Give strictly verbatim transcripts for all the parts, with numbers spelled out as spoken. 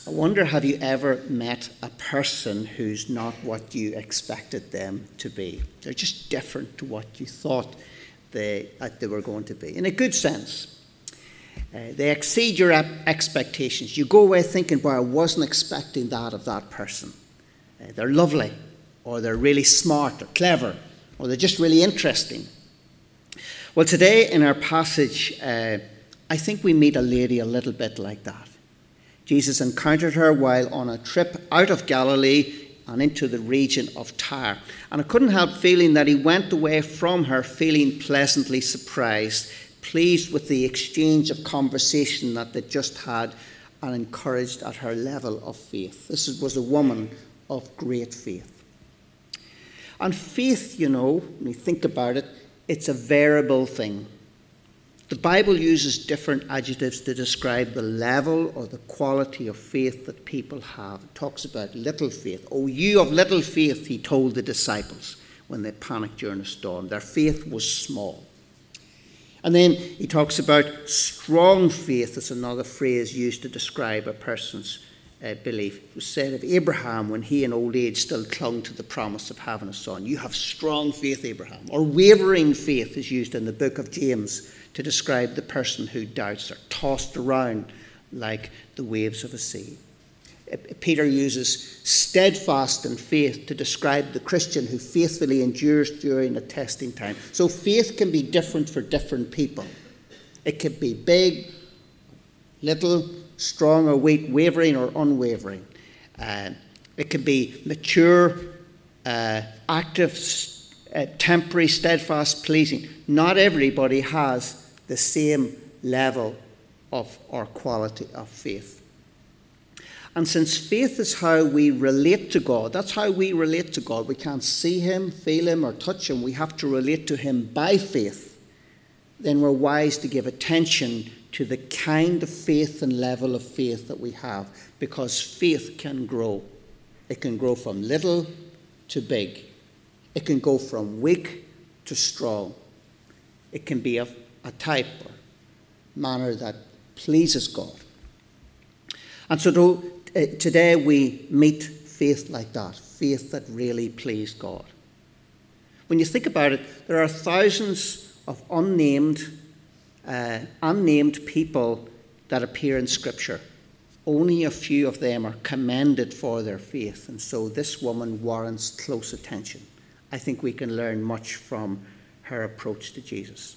I wonder, have you ever met a person who's not what you expected them to be? They're just different to what you thought they, that they were going to be, in a good sense. Uh, they exceed your expectations. You go away thinking, well, I wasn't expecting that of that person. Uh, they're lovely, or they're really smart or clever, or they're just really interesting. Well, today in our passage, uh, I think we meet a lady a little bit like that. Jesus encountered her while on a trip out of Galilee and into the region of Tyre. And I couldn't help feeling that he went away from her feeling pleasantly surprised, pleased with the exchange of conversation that they just had, and encouraged at her level of faith. This was a woman of great faith. And faith, you know, when you think about it, it's a variable thing. The Bible uses different adjectives to describe the level or the quality of faith that people have. It talks about little faith. Oh, you of little faith, he told the disciples when they panicked during a storm. Their faith was small. And then he talks about strong faith as another phrase used to describe a person's uh, belief. It was said of Abraham when he in old age still clung to the promise of having a son. You have strong faith, Abraham. Or wavering faith is used in the book of James to describe the person who doubts or tossed around like the waves of a sea. Peter uses steadfast in faith to describe the Christian who faithfully endures during a testing time. So faith can be different for different people. It can be big, little, strong or weak, wavering or unwavering. Uh, it can be mature, uh, active, uh, temporary, steadfast, pleasing. Not everybody has the same level of or quality of faith. And since faith is how we relate to God, that's how we relate to God. We can't see him, feel him, or touch him. We have to relate to him by faith. Then we're wise to give attention to the kind of faith and level of faith that we have, because faith can grow. It can grow from little to big. It can go from weak to strong. It can be of a type or manner that pleases God. And so to, uh, today we meet faith like that, faith that really pleased God. When you think about it, there are thousands of unnamed, uh, unnamed people that appear in Scripture. Only a few of them are commended for their faith, and so this woman warrants close attention. I think we can learn much from her approach to Jesus.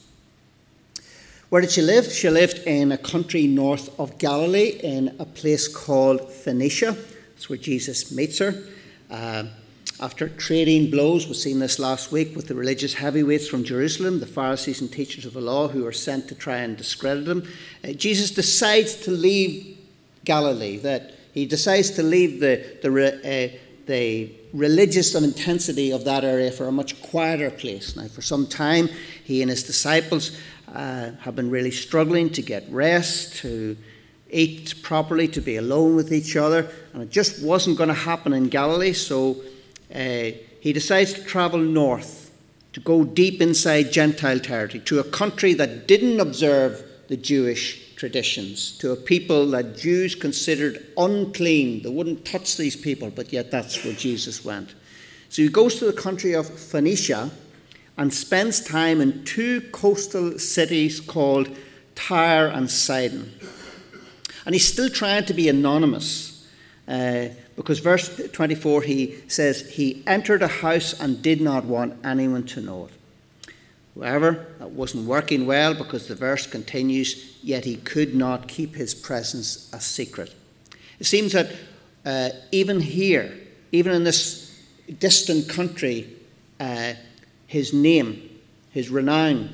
Where did she live? She lived in a country north of Galilee in a place called Phoenicia. That's where Jesus meets her. Uh, after trading blows, we've seen this last week with the religious heavyweights from Jerusalem, the Pharisees and teachers of the law who were sent to try and discredit him, uh, Jesus decides to leave Galilee. That he decides to leave the, the, uh, the religious intensity of that area for a much quieter place. Now, for some time, he and his disciples Uh, have been really struggling to get rest, to eat properly, to be alone with each other. And it just wasn't going to happen in Galilee. So uh, he decides to travel north, to go deep inside Gentile territory, to a country that didn't observe the Jewish traditions, to a people that Jews considered unclean. They wouldn't touch these people, but yet that's where Jesus went. So he goes to the country of Phoenicia and spends time in two coastal cities called Tyre and Sidon. And he's still trying to be anonymous, uh, because verse twenty-four, he says, he entered a house and did not want anyone to know it. However, that wasn't working well, because the verse continues, yet he could not keep his presence a secret. It seems that uh, even here, even in this distant country, uh, his name, his renown,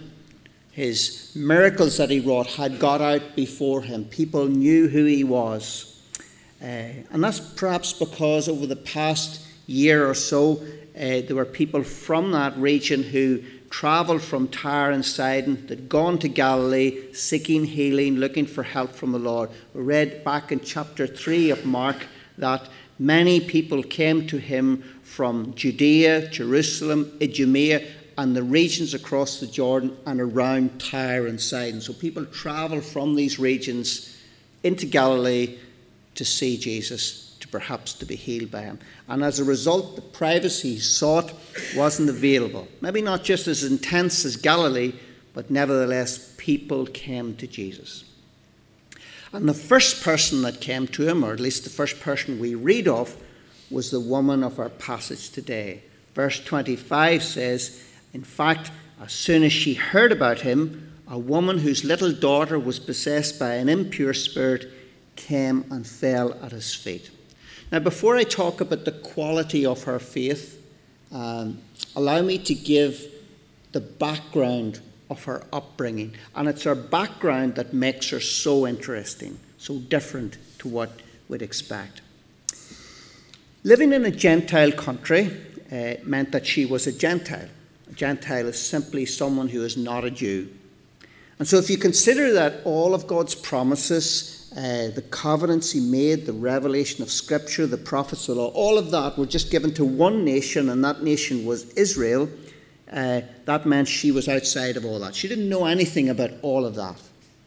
his miracles that he wrought had got out before him. People knew who he was. Uh, and that's perhaps because over the past year or so, uh, there were people from that region who travelled from Tyre and Sidon, that had gone to Galilee, seeking healing, looking for help from the Lord. We read back in chapter three of Mark that many people came to him from Judea, Jerusalem, Idumea, and the regions across the Jordan and around Tyre and Sidon. So people travel from these regions into Galilee to see Jesus, to perhaps to be healed by him. And as a result, the privacy he sought wasn't available. Maybe not just as intense as Galilee, but nevertheless, people came to Jesus. And the first person that came to him, or at least the first person we read of, was the woman of our passage today. Verse twenty-five says, in fact, as soon as she heard about him, a woman whose little daughter was possessed by an impure spirit came and fell at his feet. Now, before I talk about the quality of her faith, um, allow me to give the background of her upbringing. And it's her background that makes her so interesting, so different to what we'd expect. Living in a Gentile country uh, meant that she was a Gentile. A Gentile is simply someone who is not a Jew. And so if you consider that all of God's promises, uh, the covenants he made, the revelation of Scripture, the prophets, the law, all of that were just given to one nation, and that nation was Israel, uh, that meant she was outside of all that. She didn't know anything about all of that.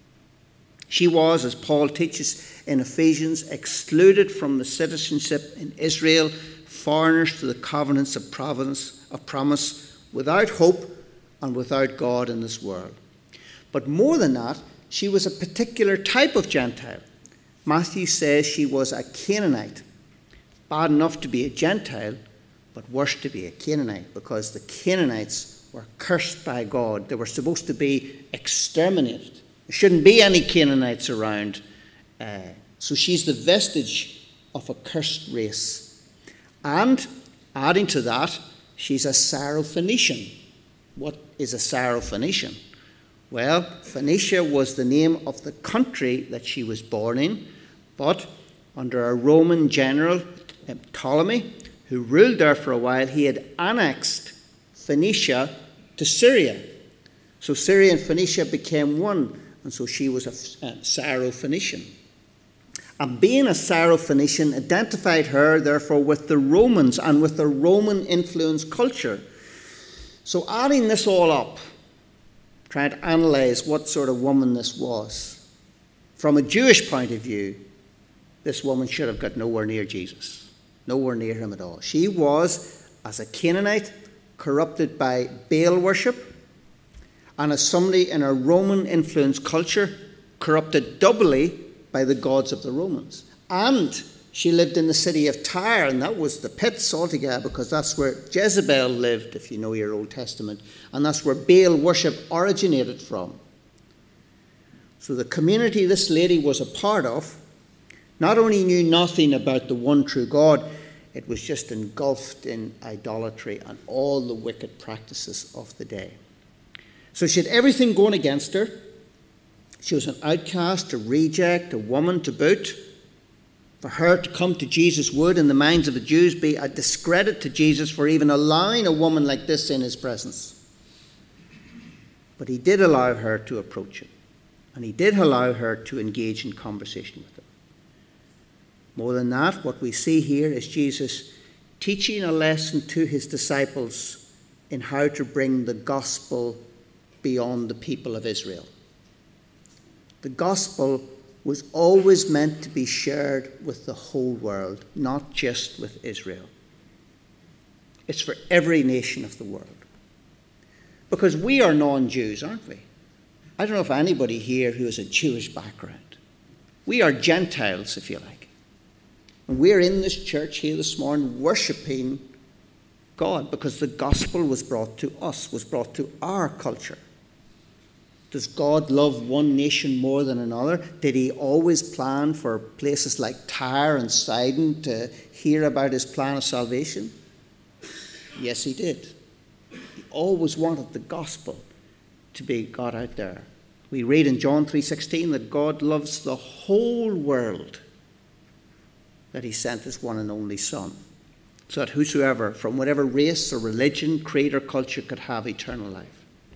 She was, as Paul teaches in Ephesians, excluded from the citizenship in Israel, foreigners to the covenants of providence, of promise, without hope and without God in this world. But more than that, she was a particular type of Gentile. Matthew says she was a Canaanite. Bad enough to be a Gentile, but worse to be a Canaanite, because the Canaanites were cursed by God. They were supposed to be exterminated. There shouldn't be any Canaanites around. Uh, so she's the vestige of a cursed race. And adding to that, she's a Syrophoenician. What is a Syrophoenician? Well, Phoenicia was the name of the country that she was born in, but under a Roman general, Ptolemy, who ruled there for a while, he had annexed Phoenicia to Syria. So Syria and Phoenicia became one, and so she was a, a Syrophoenician. And being a Syrophoenician identified her, therefore, with the Romans and with the Roman-influenced culture. So adding this all up, trying to analyze what sort of woman this was, from a Jewish point of view, this woman should have got nowhere near Jesus. Nowhere near him at all. She was, as a Canaanite, corrupted by Baal worship, and as somebody in a Roman-influenced culture, corrupted doubly by the gods of the Romans. And she lived in the city of Tyre, and that was the pits altogether, because that's where Jezebel lived, if you know your Old Testament, and that's where Baal worship originated from. So the community this lady was a part of not only knew nothing about the one true God, it was just engulfed in idolatry and all the wicked practices of the day. So she had everything going against her. She was an outcast, a reject, a woman to boot. For her to come to Jesus would, in the minds of the Jews, be a discredit to Jesus for even allowing a woman like this in his presence. But he did allow her to approach him, and he did allow her to engage in conversation with him. More than that, what we see here is Jesus teaching a lesson to his disciples in how to bring the gospel beyond the people of Israel. The gospel was always meant to be shared with the whole world, not just with Israel. It's for every nation of the world. Because we are non-Jews, aren't we? I don't know if anybody here who has a Jewish background. We are Gentiles, if you like. And we're in this church here this morning worshipping God because the gospel was brought to us, was brought to our culture. Does God love one nation more than another? Did he always plan for places like Tyre and Sidon to hear about his plan of salvation? Yes, he did. He always wanted the gospel to be got out there. We read in John three sixteen that God loves the whole world, that he sent his one and only Son, so that whosoever, from whatever race or religion, creed or culture, could have eternal life.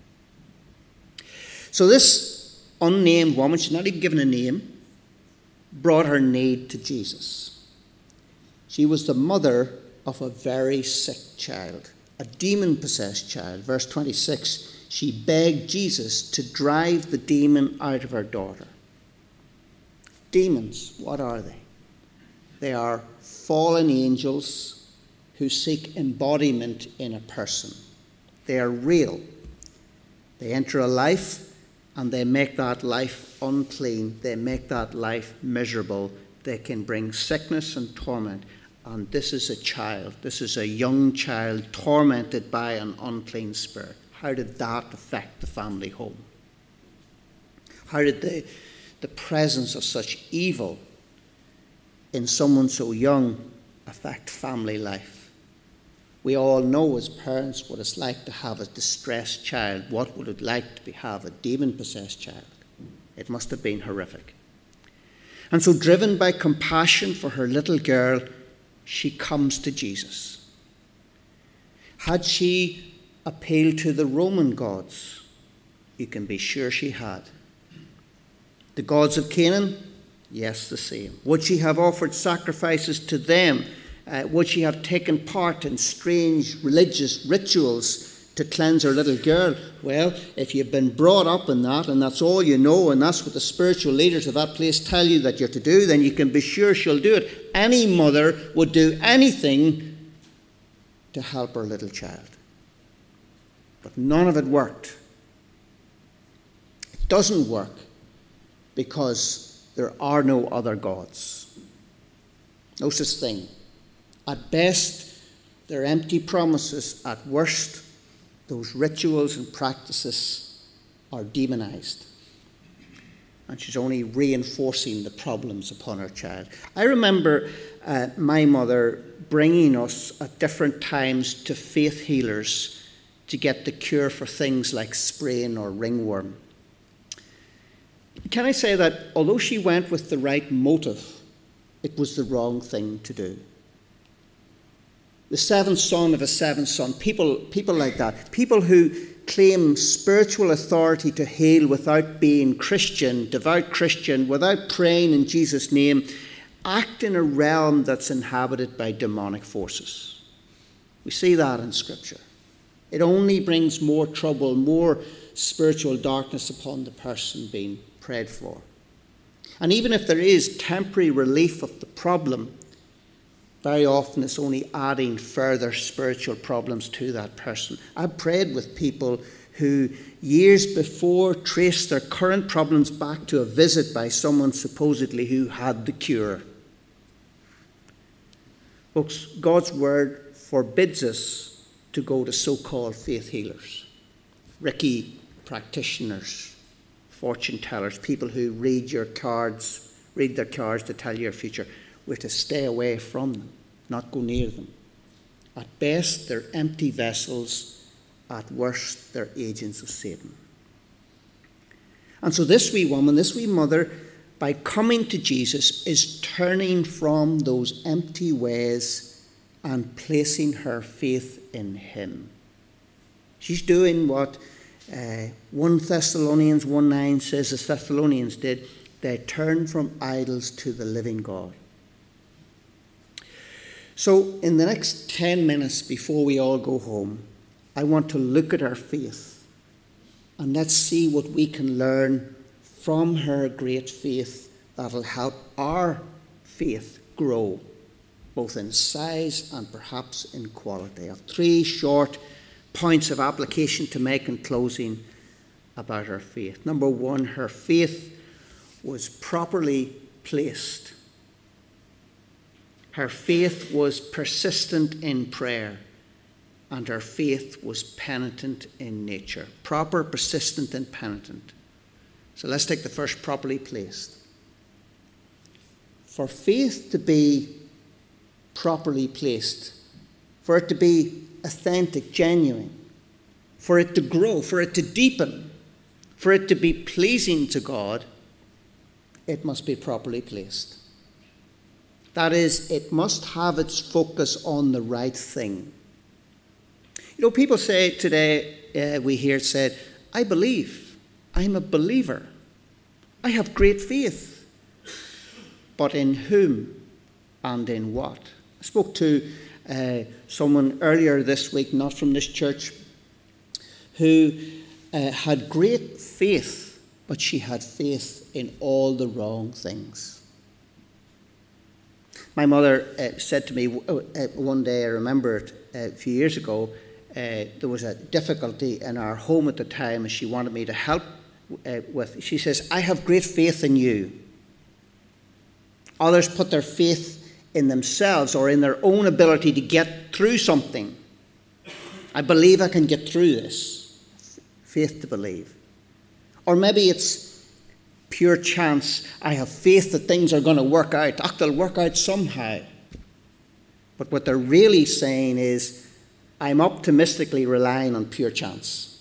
So this unnamed woman, she's not even given a name, brought her need to Jesus. She was the mother of a very sick child, a demon-possessed child. Verse twenty-six, she begged Jesus to drive the demon out of her daughter. Demons, what are they? They are fallen angels who seek embodiment in a person. They are real. They enter a life and they make that life unclean. They make that life miserable. They can bring sickness and torment. And this is a child. This is a young child tormented by an unclean spirit. How did that affect the family home? How did the, the presence of such evil in someone so young affect family life? We all know as parents what it's like to have a distressed child. What would it like to be, have a demon-possessed child? It must have been horrific. And so, driven by compassion for her little girl, she comes to Jesus. Had she appealed to the Roman gods? You can be sure she had. The gods of Canaan? Yes, the same. Would she have offered sacrifices to them? Uh, would she have taken part in strange religious rituals to cleanse her little girl? Well, if you've been brought up in that and that's all you know and that's what the spiritual leaders of that place tell you that you're to do, then you can be sure she'll do it. Any mother would do anything to help her little child. But none of it worked. It doesn't work because there are no other gods. No such thing. At best, they're empty promises. At worst, those rituals and practices are demonized. And she's only reinforcing the problems upon her child. I remember uh, my mother bringing us at different times to faith healers to get the cure for things like sprain or ringworm. Can I say that although she went with the right motive, it was the wrong thing to do? The seventh son of a seventh son, people, people like that, people who claim spiritual authority to heal without being Christian, devout Christian, without praying in Jesus' name, act in a realm that's inhabited by demonic forces. We see that in Scripture. It only brings more trouble, more spiritual darkness upon the person being prayed for. And even if there is temporary relief of the problem, very often it's only adding further spiritual problems to that person. I've prayed with people who years before traced their current problems back to a visit by someone supposedly who had the cure. Folks, God's word forbids us to go to so-called faith healers, Reiki practitioners, fortune tellers, people who read your cards, read their cards to tell you your future. We're to stay away from them, not go near them. At best, they're empty vessels. At worst, they're agents of Satan. And so this wee woman, this wee mother, by coming to Jesus, is turning from those empty ways and placing her faith in him. She's doing what uh, First Thessalonians one nine says the Thessalonians did. They turned from idols to the living God. So in the next ten minutes before we all go home, I want to look at her faith and let's see what we can learn from her great faith that'll help our faith grow, both in size and perhaps in quality. I have three short points of application to make in closing about her faith. Number one, her faith was properly placed. Her faith was persistent in prayer, and her faith was penitent in nature. Proper, persistent, and penitent. So let's take the first, properly placed. For faith to be properly placed, for it to be authentic, genuine, for it to grow, for it to deepen, for it to be pleasing to God, it must be properly placed. That is, it must have its focus on the right thing. You know, people say today, uh, we hear it said, I believe, I'm a believer, I have great faith. But in whom and in what? I spoke to uh, someone earlier this week, not from this church, who uh, had great faith, but she had faith in all the wrong things. My mother uh, said to me uh, one day, I remember it uh, a few years ago, uh, there was a difficulty in our home at the time and she wanted me to help uh, with. She says, I have great faith in you. Others put their faith in themselves or in their own ability to get through something. I believe I can get through this. Faith to believe. Or maybe it's pure chance. I have faith that things are going to work out. Oh, they'll work out somehow. But what they're really saying is, I'm optimistically relying on pure chance.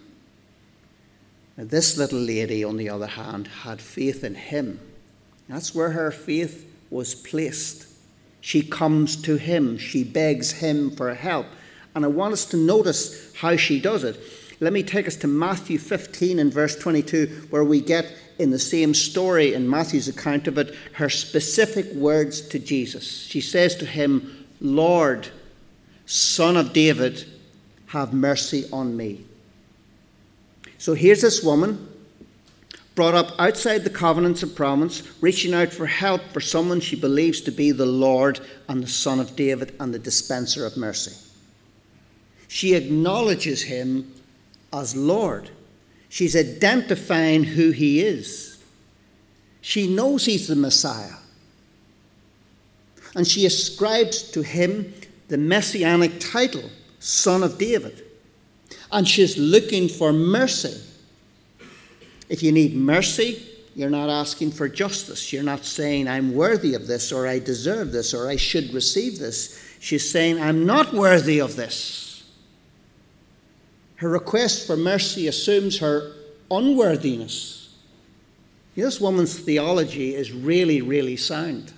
Now, this little lady, on the other hand, had faith in him. That's where her faith was placed. She comes to him. She begs him for help. And I want us to notice how she does it. Let me take us to Matthew fifteen and verse twenty-two, where we get in the same story in Matthew's account of it, her specific words to Jesus. She says to him, Lord, Son of David, have mercy on me. So here's this woman, brought up outside the covenants of promise, reaching out for help for someone she believes to be the Lord and the Son of David and the dispenser of mercy. She acknowledges him as Lord. She's identifying who he is. She knows he's the Messiah. And she ascribes to him the messianic title, Son of David. And she's looking for mercy. If you need mercy, you're not asking for justice. You're not saying, I'm worthy of this, or I deserve this, or I should receive this. She's saying, I'm not worthy of this. Her request for mercy assumes her unworthiness. You know, this woman's theology is really, really sound.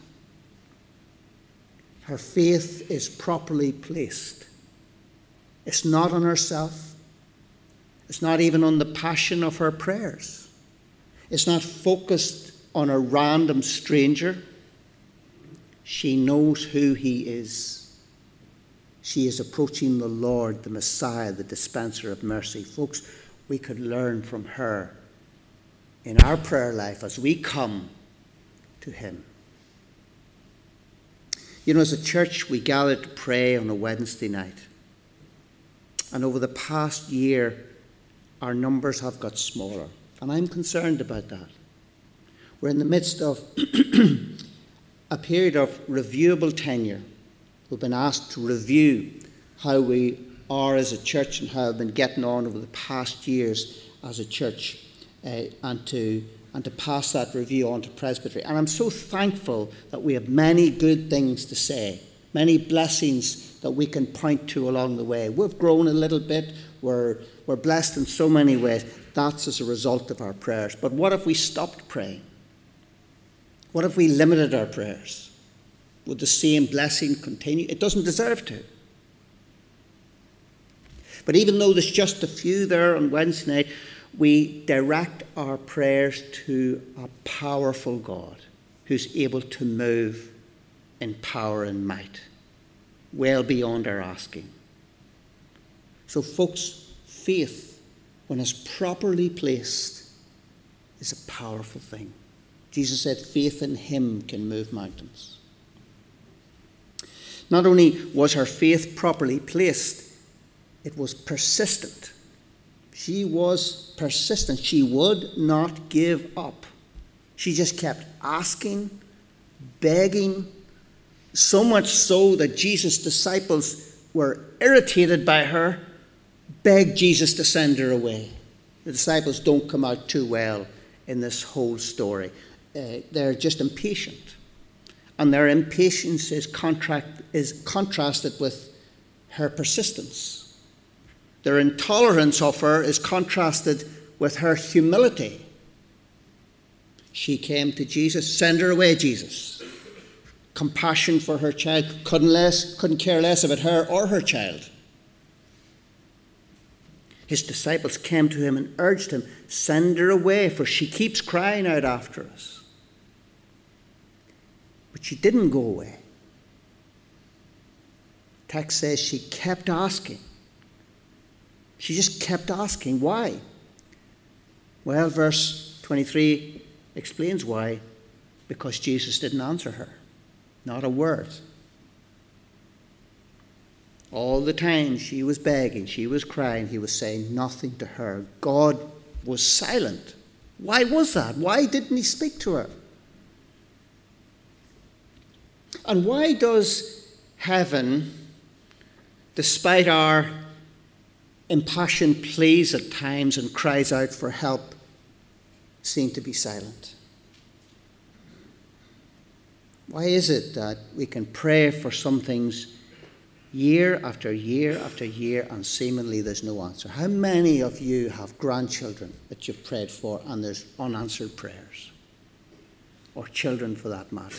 Her faith is properly placed. It's not on herself. It's not even on the passion of her prayers. It's not focused on a random stranger. She knows who he is. She is approaching the Lord, the Messiah, the dispenser of mercy. Folks, we could learn from her in our prayer life as we come to him. You know, as a church, we gather to pray on a Wednesday night. And over the past year, our numbers have got smaller. And I'm concerned about that. We're in the midst of a period of reviewable tenure. We've been asked to review how we are as a church and how we've been getting on over the past years as a church, uh, and to and to pass that review on to Presbytery. And I'm so thankful that we have many good things to say, many blessings that we can point to along the way. We've grown a little bit. We're, we're blessed in so many ways. That's as a result of our prayers. But what if we stopped praying? What if we limited our prayers? Would the same blessing continue? It doesn't deserve to. But even though there's just a few there on Wednesday night, we direct our prayers to a powerful God who's able to move in power and might, well beyond our asking. So, folks, faith, when it's properly placed, is a powerful thing. Jesus said faith in him can move mountains. Not only was her faith properly placed, it was persistent. She was persistent. She would not give up. She just kept asking, begging, so much so that Jesus' disciples were irritated by her, begged Jesus to send her away. The disciples don't come out too well in this whole story. Uh, they're just impatient. And their impatience is, contract, is contrasted with her persistence. Their intolerance of her is contrasted with her humility. She came to Jesus, send her away, Jesus. Compassion for her child, couldn't, less, couldn't care less about her or her child. His disciples came to him and urged him, send her away, for she keeps crying out after us. But she didn't go away. The text says she kept asking. She just kept asking. Why? Well, verse twenty-three explains why. Because Jesus didn't answer her. Not a word. All the time she was begging, she was crying, he was saying nothing to her. God was silent. Why was that? Why didn't he speak to her? And why does heaven, despite our impassioned pleas at times and cries out for help, seem to be silent? Why is it that we can pray for some things year after year after year and seemingly there's no answer? How many of you have grandchildren that you've prayed for and there's unanswered prayers? Or children for that matter?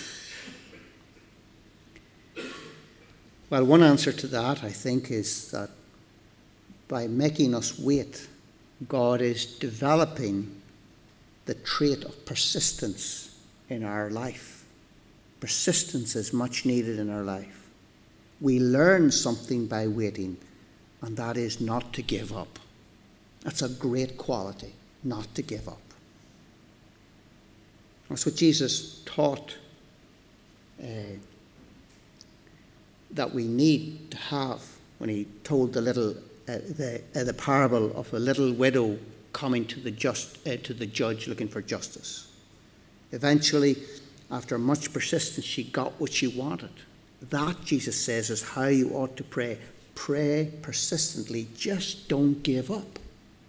Well, one answer to that, I think, is that by making us wait, God is developing the trait of persistence in our life. Persistence is much needed in our life. We learn something by waiting, and that is not to give up. That's a great quality, not to give up. That's what Jesus taught uh, that we need to have when he told the little uh, the uh, the parable of the little widow coming to the just uh, to the judge looking for justice. Eventually, after much persistence, she got what she wanted. That, Jesus says, is how you ought to pray. Pray persistently. Just don't give up.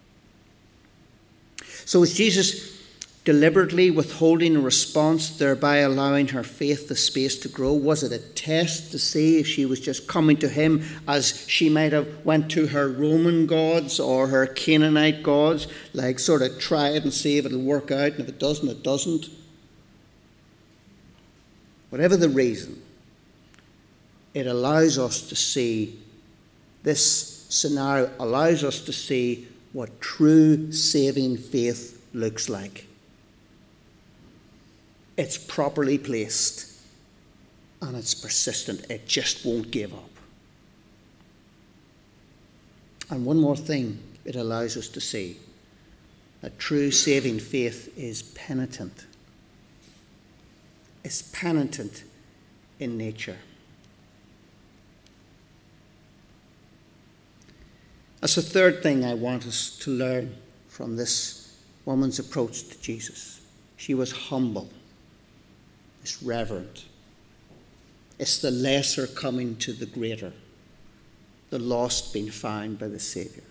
So is Jesus deliberately withholding a response, thereby allowing her faith the space to grow? Was it a test to see if she was just coming to him as she might have went to her Roman gods or her Canaanite gods, like sort of try it and see if it'll work out, and if it doesn't, it doesn't? Whatever the reason, it allows us to see, this scenario allows us to see what true saving faith looks like. It's properly placed and it's persistent. It just won't give up. And one more thing it allows us to see, that true saving faith is penitent. It's penitent in nature. That's the third thing I want us to learn from this woman's approach to Jesus. She was humble. It's reverent. It's the lesser coming to the greater. The lost being found by the Saviour.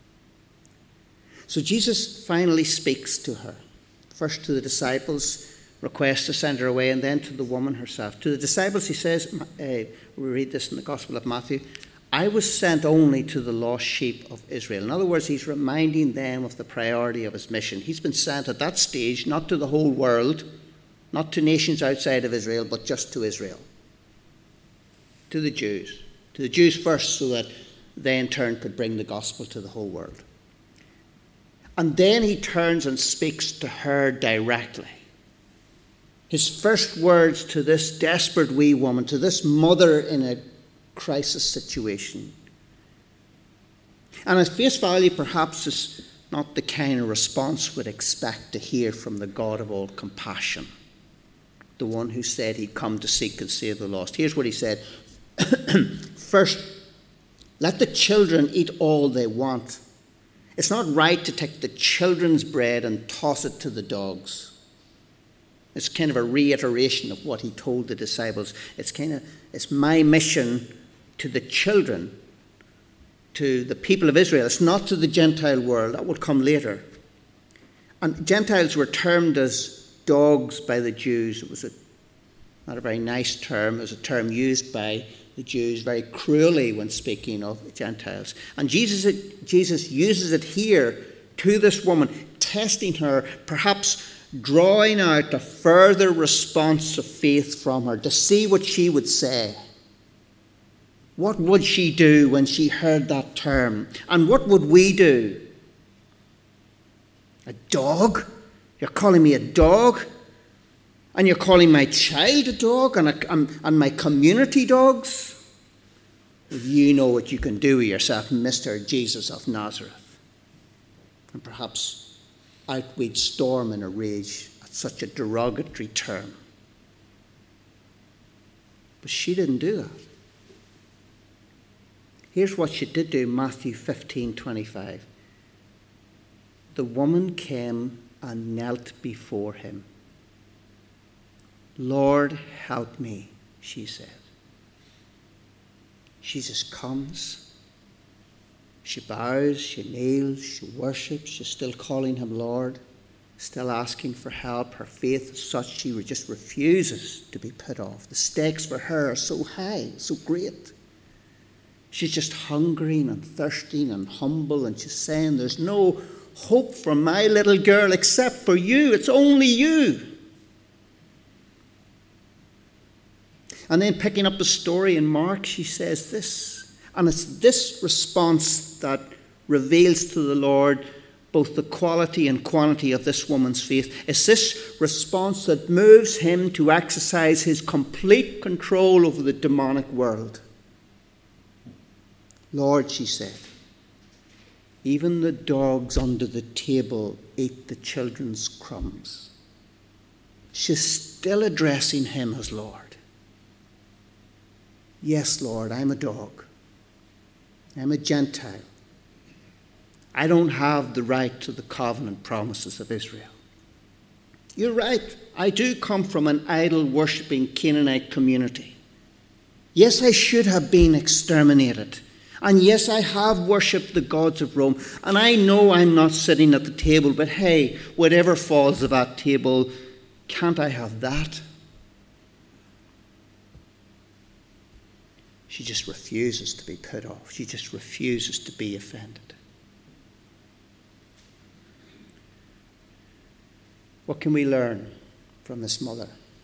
So Jesus finally speaks to her. First to the disciples, requests to send her away, and then to the woman herself. To the disciples he says, uh, we read this in the Gospel of Matthew, I was sent only to the lost sheep of Israel. In other words, he's reminding them of the priority of his mission. He's been sent at that stage not to the whole world, not to nations outside of Israel, but just to Israel. To the Jews. To the Jews first, so that they in turn could bring the gospel to the whole world. And then he turns and speaks to her directly. His first words to this desperate wee woman, to this mother in a crisis situation. And at face value, perhaps is not the kind of response we'd expect to hear from the God of all compassion, the one who said he'd come to seek and save the lost. Here's what he said. First, let the children eat all they want. It's not right to take the children's bread and toss it to the dogs. It's kind of a reiteration of what he told the disciples. It's kind of, it's my mission to the children, to the people of Israel. It's not to the Gentile world. That will come later. And Gentiles were termed as dogs by the Jews. It was a, not a very nice term. It was a term used by the Jews very cruelly when speaking of Gentiles. And Jesus, Jesus uses it here to this woman, testing her, perhaps drawing out a further response of faith from her to see what she would say. What would she do when she heard that term? And what would we do? A dog? You're calling me a dog? And you're calling my child a dog? And, a, and, and my community dogs? Well, you know what you can do with yourself, Mister Jesus of Nazareth. And perhaps out we'd storm in a rage at such a derogatory term. But she didn't do that. Here's what she did do, Matthew fifteen twenty-five. The woman came and knelt before him. Lord, help me, she said. She just comes. She bows, she kneels, she worships. She's still calling him Lord, still asking for help. Her faith is such she just refuses to be put off. The stakes for her are so high, so great. She's just hungering and thirsting and humble, and she's saying, there's no hope for my little girl except for you. It's only you. And then picking up the story in Mark, she says this. And it's this response that reveals to the Lord both the quality and quantity of this woman's faith. It's this response that moves him to exercise his complete control over the demonic world. Lord, she said, even the dogs under the table eat the children's crumbs. She's still addressing him as Lord. Yes, Lord, I'm a dog. I'm a Gentile. I don't have the right to the covenant promises of Israel. You're right. I do come from an idol-worshipping Canaanite community. Yes, I should have been exterminated. And yes, I have worshipped the gods of Rome. And I know I'm not sitting at the table, but hey, whatever falls of that table, can't I have that? She just refuses to be put off. She just refuses to be offended. What can we learn from this mother?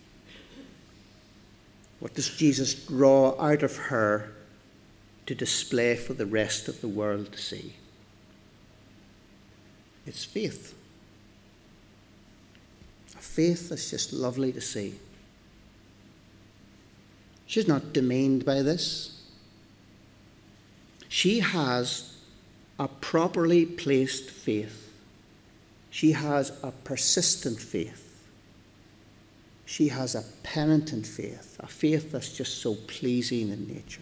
What does Jesus draw out of her to display for the rest of the world to see? It's faith. A faith that's just lovely to see. She's not demeaned by this. She has a properly placed faith. She has a persistent faith. She has a penitent faith, a faith that's just so pleasing in nature.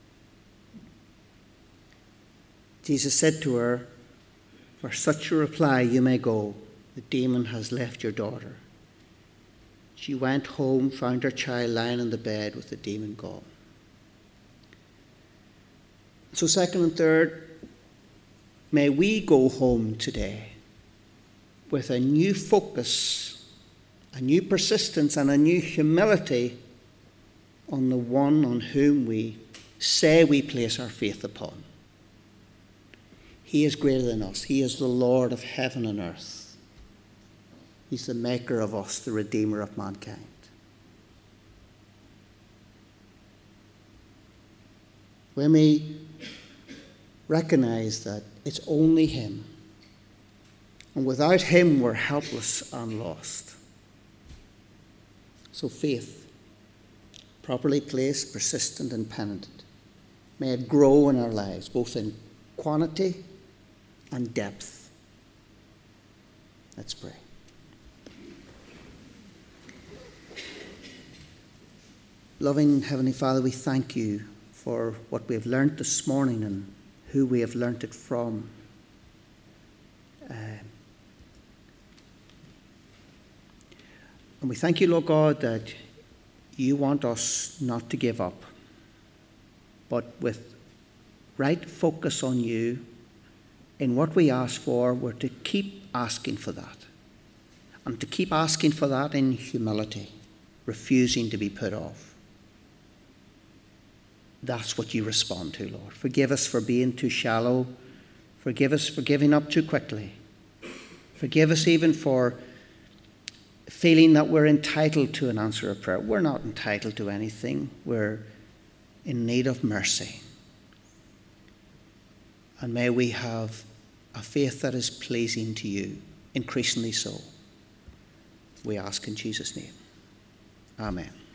Jesus said to her, for such a reply you may go. The demon has left your daughter. She went home, found her child lying in the bed with the demon gone. So second and third, may we go home today with a new focus, a new persistence, and a new humility on the one on whom we say we place our faith upon. He is greater than us. He is the Lord of heaven and earth. He's the maker of us, the redeemer of mankind. When we recognize that it's only him, and without him we're helpless and lost. So faith, properly placed, persistent and penitent, may it grow in our lives, both in quantity and depth. Let's pray. Loving Heavenly Father, we thank you for what we have learnt this morning and who we have learnt it from. Uh, and we thank you, Lord God, that you want us not to give up, but with right focus on you, in what we ask for, we're to keep asking for that. And to keep asking for that in humility, refusing to be put off. That's what you respond to, Lord. Forgive us for being too shallow. Forgive us for giving up too quickly. Forgive us even for feeling that we're entitled to an answer of prayer. We're not entitled to anything. We're in need of mercy. And may we have a faith that is pleasing to you, increasingly so. We ask in Jesus' name. Amen.